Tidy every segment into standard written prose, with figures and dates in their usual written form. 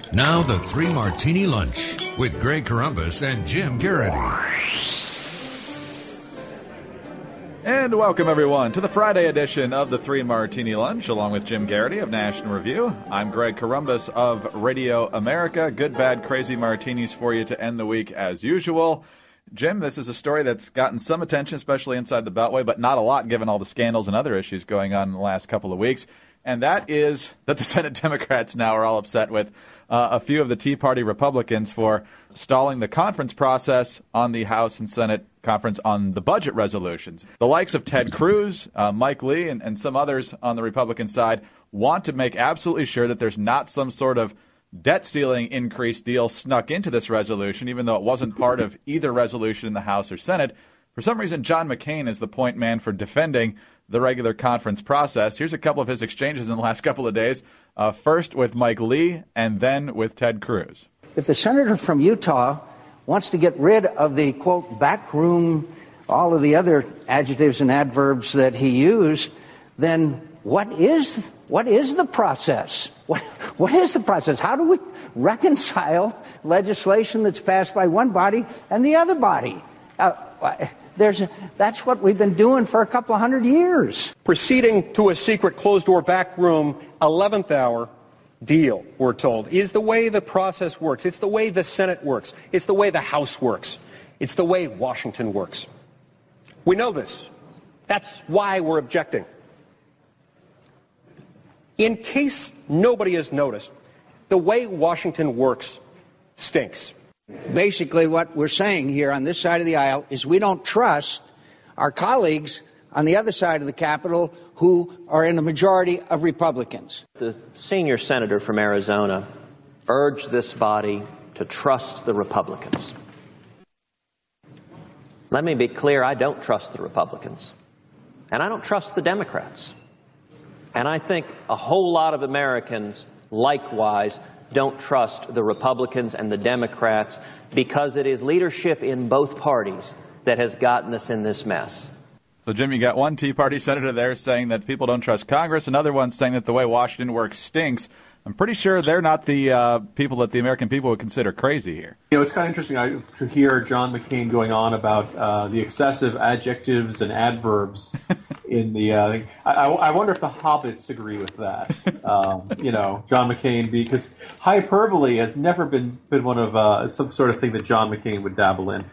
Now the Three Martini Lunch with Greg Corombos and Jim Garrity. And welcome, everyone, to the Friday edition of the Three Martini Lunch, along with Jim Garrity of National Review. I'm Greg Corombos of Radio America. Good, bad, crazy martinis for you to end the week as usual. Jim, this is a story that's gotten some attention, especially inside the Beltway, but not a lot given all the scandals and other issues going on in the last couple of weeks. And that is that the Senate Democrats now are all upset with a few of the Tea Party Republicans for stalling the conference process on the House and Senate conference on the budget resolutions. The likes of Ted Cruz, Mike Lee, and some others on the Republican side want to make absolutely sure that there's not some sort of debt ceiling increase deal snuck into this resolution, even though it wasn't part of either resolution in the House or Senate. For some reason, John McCain is the point man for defending the regular conference process. Here's a couple of his exchanges in the last couple of days, first with Mike Lee and then with Ted Cruz. If the senator from Utah wants to get rid of the, quote, backroom, all of the other adjectives and adverbs that he used, then what is the process? What is the process? How do we reconcile legislation that's passed by one body and the other body? That's what we've been doing for a couple of hundred years. Proceeding to a secret closed-door backroom 11th hour deal, we're told, is the way the process works. It's the way the Senate works. It's the way the House works. It's the way Washington works. We know this. That's why we're objecting. In case nobody has noticed, the way Washington works stinks. Basically, what we're saying here on this side of the aisle is we don't trust our colleagues on the other side of the Capitol who are in the majority of Republicans. The senior senator from Arizona urged this body to trust the Republicans. Let me be clear, I don't trust the Republicans, and I don't trust the Democrats. And I think a whole lot of Americans likewise don't trust the Republicans and the Democrats because it is leadership in both parties that has gotten us in this mess. So, Jim, you got one Tea Party senator there saying that people don't trust Congress, another one saying that the way Washington works stinks. I'm pretty sure they're not the people that the American people would consider crazy here. You know, it's kind of interesting to hear John McCain going on about the excessive adjectives and adverbs in the. I wonder if the hobbits agree with that. John McCain, because hyperbole has never been one of some sort of thing that John McCain would dabble in.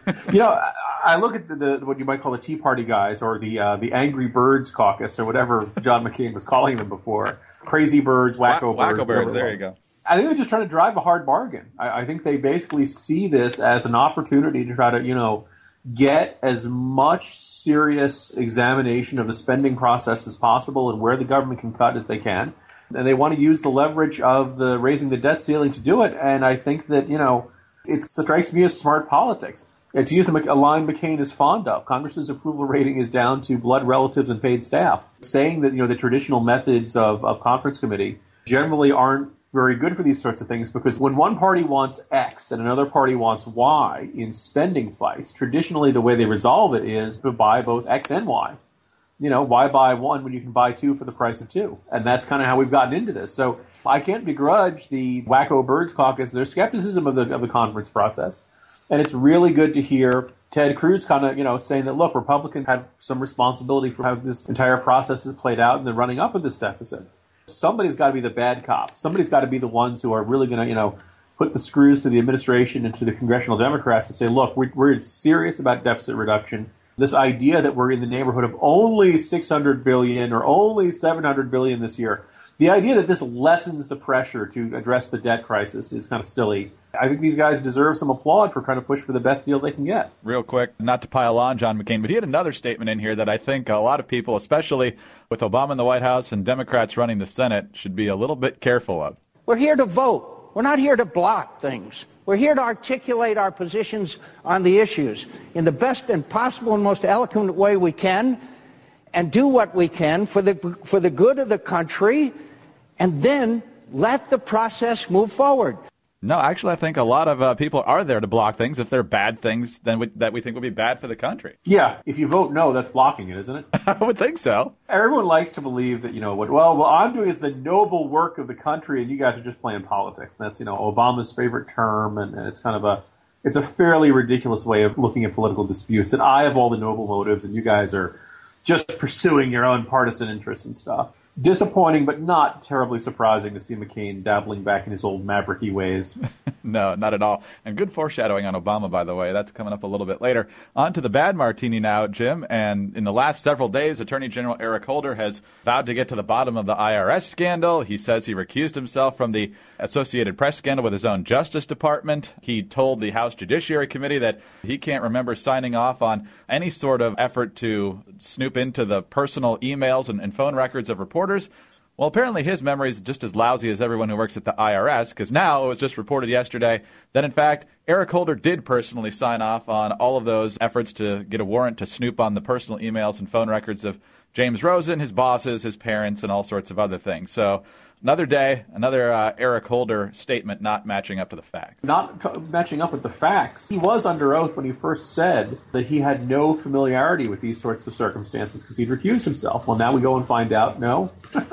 I look at the what you might call the Tea Party guys, or the Angry Birds caucus, or whatever John McCain was calling them before. Crazy birds, wacko birds. Wacko birds, there you go. I think they're just trying to drive a hard bargain. I think they basically see this as an opportunity to try to, get as much serious examination of the spending process as possible and where the government can cut as they can. And they want to use the leverage of the raising the debt ceiling to do it. And I think that, it strikes me as smart politics. And to use a line McCain is fond of, Congress's approval rating is down to blood relatives and paid staff. Saying that, the traditional methods of conference committee generally aren't very good for these sorts of things, because when one party wants X and another party wants Y in spending fights, traditionally the way they resolve it is to buy both X and Y. Why buy one when you can buy two for the price of two? And that's kind of how we've gotten into this. So I can't begrudge the Wacko Birds caucus their skepticism of the conference process. And it's really good to hear Ted Cruz kind of, saying that, look, Republicans had some responsibility for how this entire process has played out in the running up of this deficit. Somebody's got to be the bad cop. Somebody's got to be the ones who are really going to, put the screws to the administration and to the congressional Democrats and say, look, we're serious about deficit reduction. This idea that we're in the neighborhood of only $600 billion or only $700 billion this year, the idea that this lessens the pressure to address the debt crisis is kind of silly. I think these guys deserve some applaud for trying to push for the best deal they can get. Real quick, not to pile on John McCain, but he had another statement in here that I think a lot of people, especially with Obama in the White House and Democrats running the Senate, should be a little bit careful of. We're here to vote. We're not here to block things. We're here to articulate our positions on the issues in the best and possible and most eloquent way we can, and do what we can for the good of the country, and then let the process move forward. No, actually, I think a lot of people are there to block things if they're bad things that we think would be bad for the country. Yeah, if you vote no, that's blocking it, isn't it? I would think so. Everyone likes to believe that, what I'm doing is the noble work of the country, and you guys are just playing politics. And that's, Obama's favorite term, and it's kind of it's a fairly ridiculous way of looking at political disputes. And I have all the noble motives, and you guys are just pursuing your own partisan interests and stuff. Disappointing, but not terribly surprising to see McCain dabbling back in his old mavericky ways. No, not at all. And good foreshadowing on Obama, by the way. That's coming up a little bit later. On to the bad martini now, Jim. And in the last several days, Attorney General Eric Holder has vowed to get to the bottom of the IRS scandal. He says he recused himself from the Associated Press scandal with his own Justice Department. He told the House Judiciary Committee that he can't remember signing off on any sort of effort to snoop into the personal emails and phone records of reporters. Well, apparently his memory is just as lousy as everyone who works at the IRS, because now it was just reported yesterday that, in fact, Eric Holder did personally sign off on all of those efforts to get a warrant to snoop on the personal emails and phone records of James Rosen, his bosses, his parents, and all sorts of other things. So another day, another Eric Holder statement not matching up to the facts. Not matching up with the facts. He was under oath when he first said that he had no familiarity with these sorts of circumstances because he'd recused himself. Well, now we go and find out, no.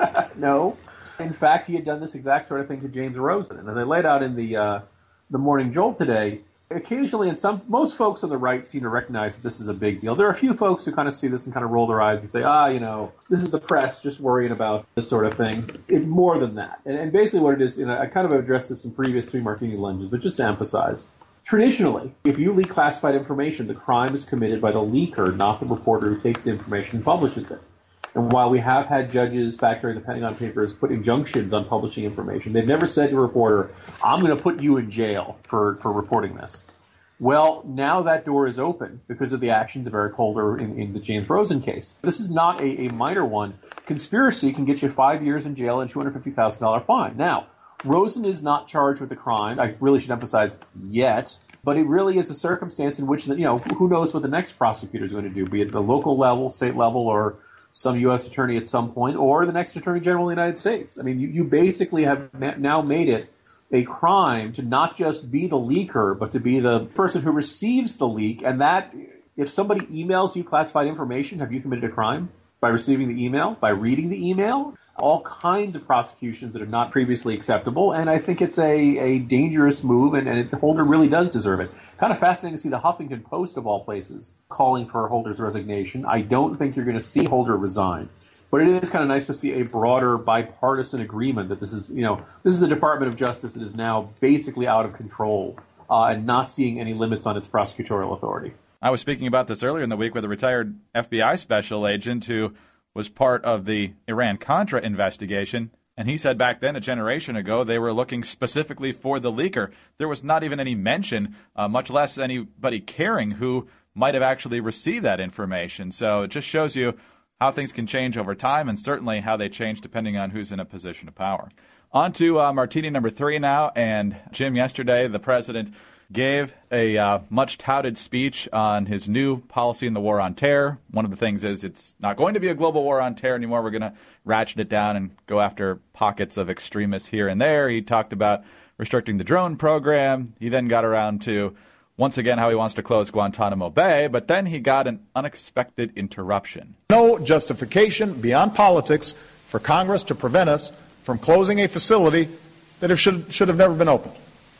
No. In fact, he had done this exact sort of thing to James Rosen. And as I laid out in the Morning Jolt today, occasionally, most folks on the right seem to recognize that this is a big deal. There are a few folks who kind of see this and kind of roll their eyes and say, this is the press just worrying about this sort of thing. It's more than that. And basically what it is, I kind of addressed this in previous Three Martini Lunges, but just to emphasize, traditionally, if you leak classified information, the crime is committed by the leaker, not the reporter who takes the information and publishes it. And while we have had judges back during the Pentagon Papers put injunctions on publishing information, they've never said to a reporter, I'm going to put you in jail for reporting this. Well, now that door is open because of the actions of Eric Holder in the James Rosen case. This is not a minor one. Conspiracy can get you 5 years in jail and $250,000 fine. Now, Rosen is not charged with the crime. I really should emphasize yet. But it really is a circumstance in which, who knows what the next prosecutor is going to do, be it the local level, state level, or some U.S. attorney at some point, or the next Attorney General of the United States. I mean, you basically have now made it a crime to not just be the leaker, but to be the person who receives the leak. And that, if somebody emails you classified information, have you committed a crime? By receiving the email? By reading the email? All kinds of prosecutions that are not previously acceptable, and I think it's a dangerous move, and Holder really does deserve it. Kind of fascinating to see the Huffington Post, of all places, calling for Holder's resignation. I don't think you're going to see Holder resign, but it is kind of nice to see a broader bipartisan agreement that this is a Department of Justice that is now basically out of control and not seeing any limits on its prosecutorial authority. I was speaking about this earlier in the week with a retired FBI special agent who was part of the Iran-Contra investigation, and he said back then, a generation ago, they were looking specifically for the leaker. There was not even any mention, much less anybody caring who might have actually received that information. So it just shows you how things can change over time, and certainly how they change depending on who's in a position of power. On to martini number 3 now, and Jim, yesterday the president gave a much-touted speech on his new policy in the war on terror. One of the things is it's not going to be a global war on terror anymore. We're going to ratchet it down and go after pockets of extremists here and there. He talked about restricting the drone program. He then got around to, once again, how he wants to close Guantanamo Bay, but then he got an unexpected interruption. No justification beyond politics for Congress to prevent us from closing a facility that should have never been opened.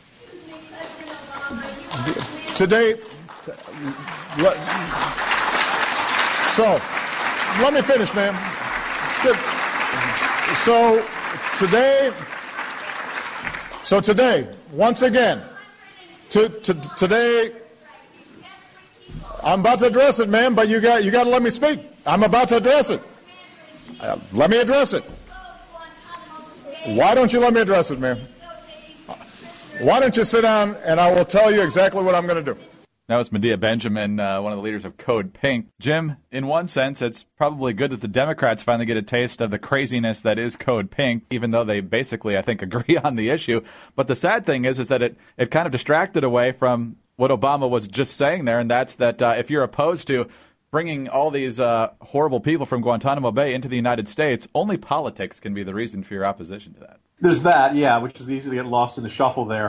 Today, so let me finish, man. So today, once again, today, I'm about to address it, man. But you got to let me speak. I'm about to address it. Let me address it. Why don't you let me address it, man? Why don't you sit down, and I will tell you exactly what I'm going to do. That was Medea Benjamin, one of the leaders of Code Pink. Jim, in one sense, it's probably good that the Democrats finally get a taste of the craziness that is Code Pink, even though they basically, I think, agree on the issue. But the sad thing is that it kind of distracted away from what Obama was just saying there, and that's that if you're opposed to bringing all these horrible people from Guantanamo Bay into the United States, only politics can be the reason for your opposition to that. There's that, yeah, which is easy to get lost in the shuffle there.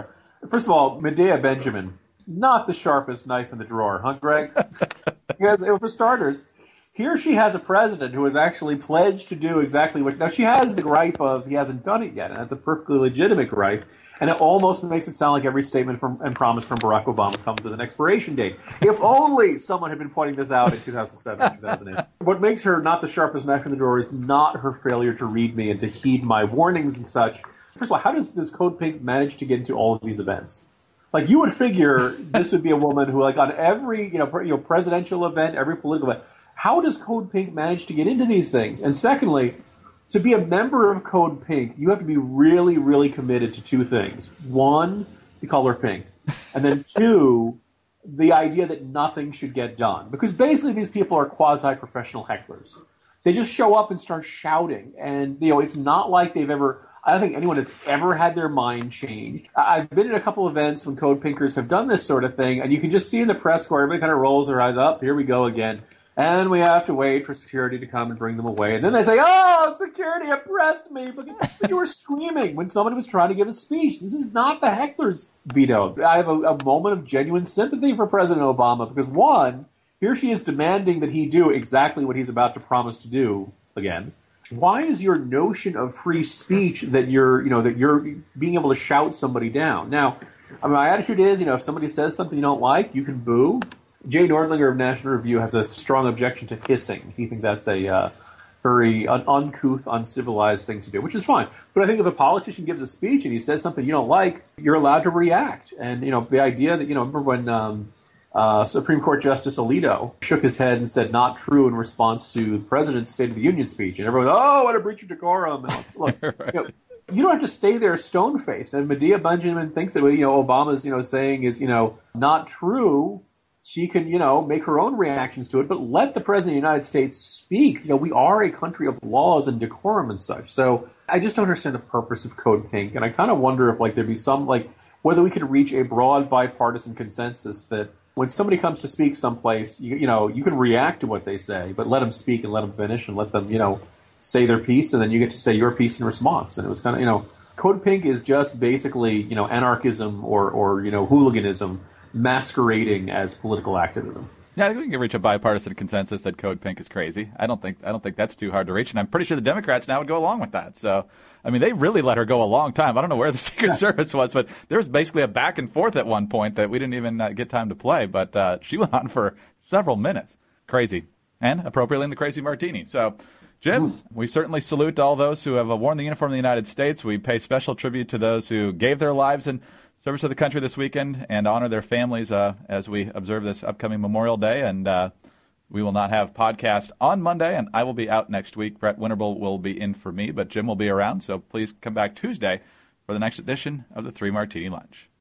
First of all, Medea Benjamin, not the sharpest knife in the drawer, huh, Greg? Because, for starters, here she has a president who has actually pledged to do exactly what... Now, she has the gripe of he hasn't done it yet, and that's a perfectly legitimate gripe, and it almost makes it sound like every statement and promise from Barack Obama comes with an expiration date. If only someone had been pointing this out in 2007, 2008. What makes her not the sharpest knife in the drawer is not her failure to read me and to heed my warnings and such. First of all, how does this Code Pink manage to get into all of these events? Like, you would figure this would be a woman who, like, on every presidential event, every political event, how does Code Pink manage to get into these things? And secondly, to be a member of Code Pink, you have to be really, really committed to two things. One, the color pink. And then two, the idea that nothing should get done. Because basically these people are quasi-professional hecklers. They just show up and start shouting. And, it's not like they've ever... I don't think anyone has ever had their mind changed. I've been at a couple events when Code Pinkers have done this sort of thing, and you can just see in the press score, everybody kind of rolls their eyes up. Here we go again. And we have to wait for security to come and bring them away. And then they say, oh, security oppressed me. But you were screaming when somebody was trying to give a speech. This is not the heckler's veto. I have a moment of genuine sympathy for President Obama because, one, here she is demanding that he do exactly what he's about to promise to do again. Why is your notion of free speech that you're being able to shout somebody down? Now, my attitude is, if somebody says something you don't like, you can boo. Jay Nordlinger of National Review has a strong objection to hissing. He thinks that's a very uncouth, uncivilized thing to do, which is fine. But I think if a politician gives a speech and he says something you don't like, you're allowed to react. And, the idea that, remember when Supreme Court Justice Alito shook his head and said not true in response to the president's State of the Union speech. And everyone, oh, what a breach of decorum. And look, right. You don't have to stay there stone-faced. And Medea Benjamin thinks that Obama's, saying is, not true. She can, make her own reactions to it, but let the president of the United States speak. We are a country of laws and decorum and such. So I just don't understand the purpose of Code Pink. And I kind of wonder if, there'd be some, whether we could reach a broad bipartisan consensus that when somebody comes to speak someplace, you can react to what they say, but let them speak and let them finish and let them, say their piece, and then you get to say your piece in response. And it was kind of, Code Pink is just basically, anarchism or hooliganism masquerading as political activism. Yeah, I think we can reach a bipartisan consensus that Code Pink is crazy. I don't think that's too hard to reach, and I'm pretty sure the Democrats now would go along with that. So, they really let her go a long time. I don't know where the Secret Service was, but there was basically a back and forth at one point that we didn't even get time to play. But she went on for several minutes. Crazy, and appropriately in the Crazy Martini. So, Jim, we certainly salute all those who have worn the uniform of the United States. We pay special tribute to those who gave their lives in service to the country this weekend and honor their families as we observe this upcoming Memorial Day. And we will not have podcasts on Monday, and I will be out next week. Brett Winterble will be in for me, but Jim will be around. So please come back Tuesday for the next edition of the Three Martini Lunch.